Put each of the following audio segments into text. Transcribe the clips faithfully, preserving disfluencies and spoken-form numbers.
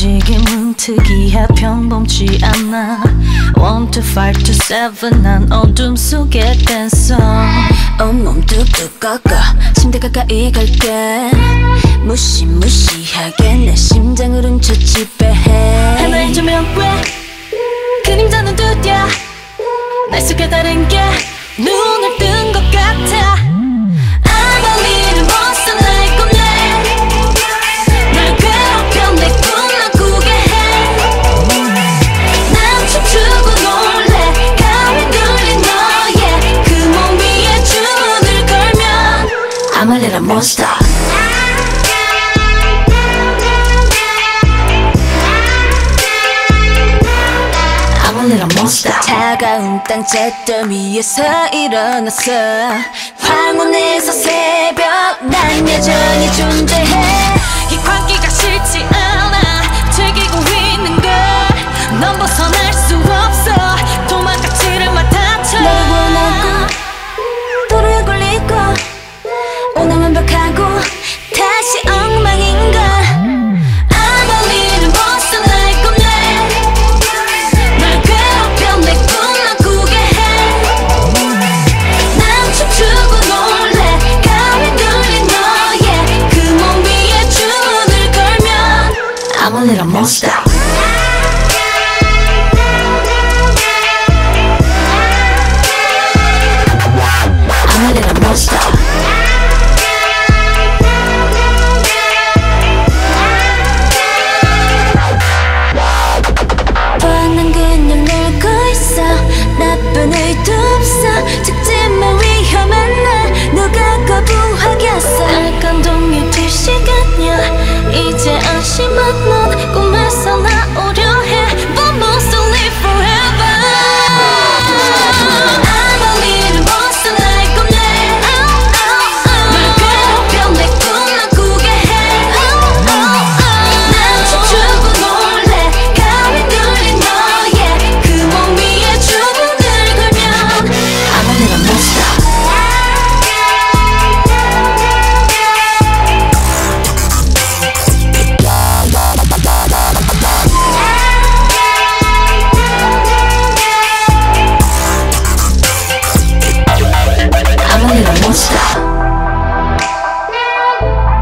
움직임은 특이해 평범치 않아 One to five to seven 난 어둠 속의 댄서 온몸 뚝뚝 꺾어 침대 가까이 갈게 무시무시하게 내 심장을 훔쳐 지배해 하나의 조명 왜 그림자는 두드려 날 속에 다른 게 눈을 뜬 것 같아 I'm a little monster like a man 날 괴롭혀 내 꿈만 꾸게 해 난 춤추고 놀래 가위 눌린 너의 그 몸 위에 주문을 걸면 I'm a little monster little monster 차가운 땅 잿더미 위에서 일어났어 황혼에서 새벽 난 여전히 존재해 이 광기가 싫지 않아 즐기고 있는 걸 넌 벗어날 수 없어 도망가지를 마 다쳐 너를 원하고 도로에 걸리고 오늘 완벽하고 다시 엉망인가 I'm a little monster I'm a little monster 뻔한 그냥 놀고 있어 나쁜 의도 없어 죽지만 위험한 날 누가 거부하겠어 날 감동이 될 시간이야 이제 안심한 넌 꿈에서 나오려 해 But monster live forever I'm a little monster like a man 날 괴롭혀 내 꿈만 꾸게 해 난 춤추고 놀래 가위 눌린 너의 그 몸 위에 주문을 걸면 I'm a little monster I'm a little monster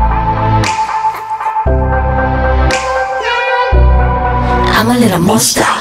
I'm a little monster